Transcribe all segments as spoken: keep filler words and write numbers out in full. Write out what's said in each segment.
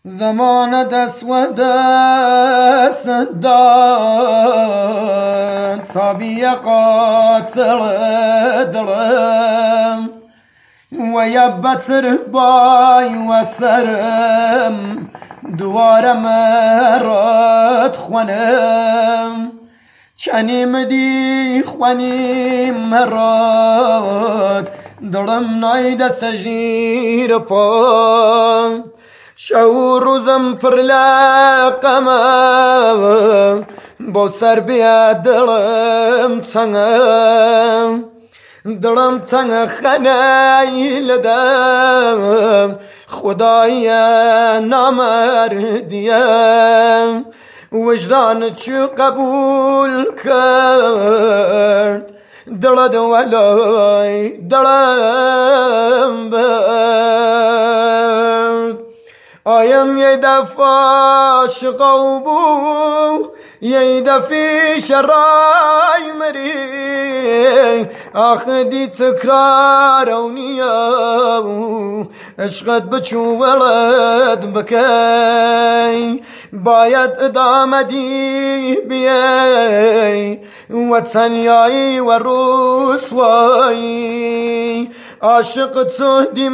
زمان دست و دست داد تابی قاتل دلم و یبتر بای و سرم دوارم رد خونم چنیم دی خونیم رد دلم نایده سجیر پا شو روزم پر لقمه با سر بیا دلم تنگم دلم تنگ خنیل دم خدای نامردیم وجدان چو قبول کرد دلد ولای دلم برد آیم یه دفعه عاشق بو یه دفعه شرای مری آخه دی تکرار و نیاو عشقت بچو ولد بکی باید ادامه دی بیای و تنیایی و رسوایی عاشق تو دی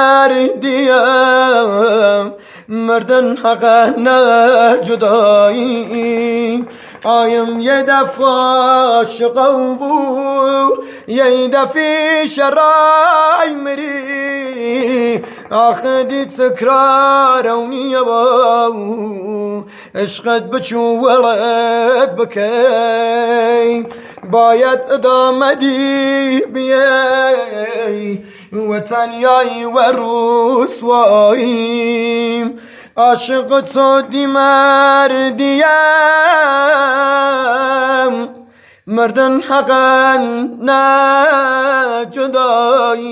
مردیم مردن حقا نه جدایی آیم یه دفعه عاشق بو یه دفعه شرای مری آخه دی تکرار و نیاو عشقت بچو ولد بکی باید ادامه دی بیای و تنیایی و رسوایی عاشق تو دی مردیم مردن حقا نه جدایی